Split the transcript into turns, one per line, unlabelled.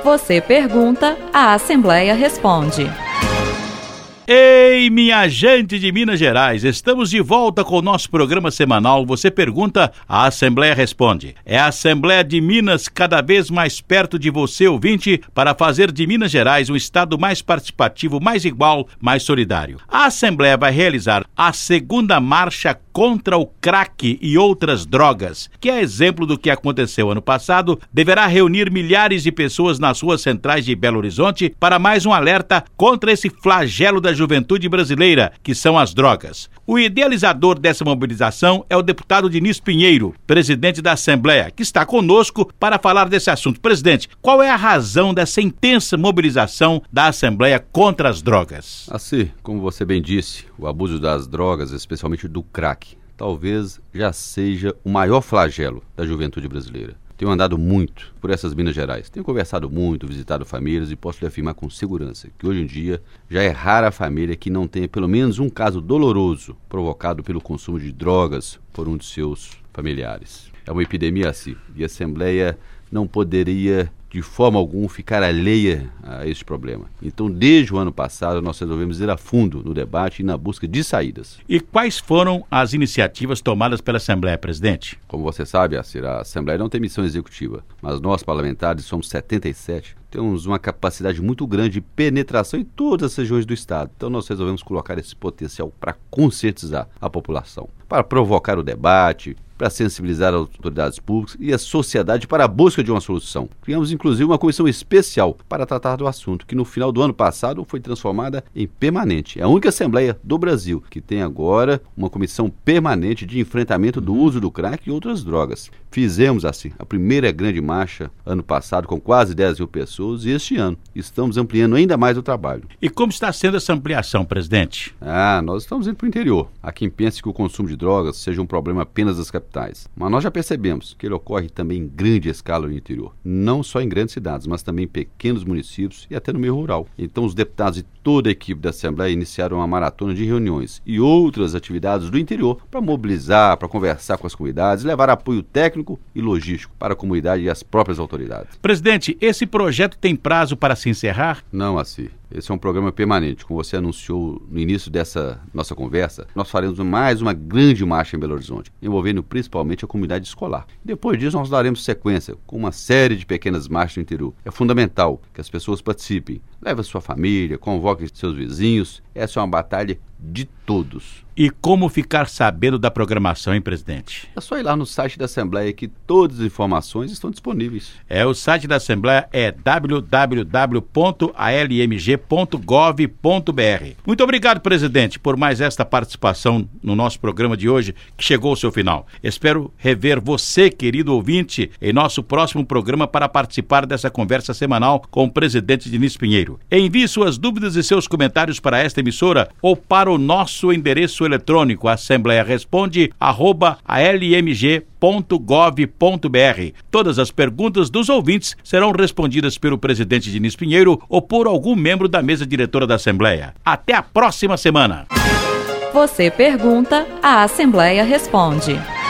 Você pergunta, a Assembleia responde.
Ei, minha gente de Minas Gerais, estamos de volta com o nosso programa semanal Você Pergunta, a Assembleia Responde. É a Assembleia de Minas cada vez mais perto de você, ouvinte, para fazer de Minas Gerais um estado mais participativo, mais igual, mais solidário. A Assembleia vai realizar a segunda marcha contra o crack e outras drogas, que é exemplo do que aconteceu ano passado, deverá reunir milhares de pessoas nas ruas centrais de Belo Horizonte para mais um alerta contra esse flagelo da juventude brasileira, que são as drogas. O idealizador dessa mobilização é o deputado Diniz Pinheiro, presidente da Assembleia, que está conosco para falar desse assunto. Presidente, qual é a razão dessa intensa mobilização da Assembleia contra as drogas?
Assim, como você bem disse, o abuso das drogas, especialmente do crack, talvez já seja o maior flagelo da juventude brasileira. Tenho andado muito por essas Minas Gerais, tenho conversado muito, visitado famílias e posso lhe afirmar com segurança que hoje em dia já é rara a família que não tenha pelo menos um caso doloroso provocado pelo consumo de drogas por um de seus familiares. É uma epidemia assim, e a Assembleia não poderia de forma alguma ficar alheia a este problema. Então, desde o ano passado, nós resolvemos ir a fundo no debate e na busca de saídas.
E quais foram as iniciativas tomadas pela Assembleia, presidente?
Como você sabe, a Assembleia não tem missão executiva, mas nós, parlamentares, somos 77, temos uma capacidade muito grande de penetração em todas as regiões do Estado. Então, nós resolvemos colocar esse potencial para conscientizar a população, para provocar o debate, para sensibilizar as autoridades públicas e a sociedade para a busca de uma solução. Criamos, inclusive, uma comissão especial para tratar do assunto, que no final do ano passado foi transformada em permanente. É a única Assembleia do Brasil que tem agora uma comissão permanente de enfrentamento do uso do crack e outras drogas. Fizemos, assim, a primeira grande marcha ano passado com quase 10 mil pessoas e este ano estamos ampliando ainda mais o trabalho.
E como está sendo essa ampliação, presidente?
Nós estamos indo para o interior. Há quem pense que o consumo de drogas seja um problema apenas das capitais. Mas nós já percebemos que ele ocorre também em grande escala no interior. Não só em grandes cidades, mas também em pequenos municípios e até no meio rural. Então os deputados e toda a equipe da Assembleia iniciaram uma maratona de reuniões e outras atividades do interior para mobilizar, para conversar com as comunidades, levar apoio técnico e logístico para a comunidade e as próprias autoridades.
Presidente, esse projeto tem prazo para se encerrar?
Não, assim. Esse é um programa permanente. Como você anunciou no início dessa nossa conversa, nós faremos mais uma grande marcha em Belo Horizonte, envolvendo principalmente a comunidade escolar. Depois disso, nós daremos sequência com uma série de pequenas marchas no interior. É fundamental que as pessoas participem. Leve a sua família, convoque seus vizinhos. Essa é uma batalha de todos.
E como ficar sabendo da programação, hein, presidente?
É só ir lá no site da Assembleia que todas as informações estão disponíveis.
O site da Assembleia é www.almg.gov.br. Muito obrigado, presidente, por mais esta participação no nosso programa de hoje, que chegou ao seu final. Espero rever você, querido ouvinte, em nosso próximo programa para participar dessa conversa semanal com o presidente Diniz Pinheiro. Envie suas dúvidas e seus comentários para esta emissora ou para o nosso endereço eletrônico assembleiaresponde@almg.gov.br. Todas as perguntas dos ouvintes serão respondidas pelo presidente Diniz Pinheiro ou por algum membro da mesa diretora da Assembleia. Até a próxima semana.
Você pergunta, a Assembleia responde.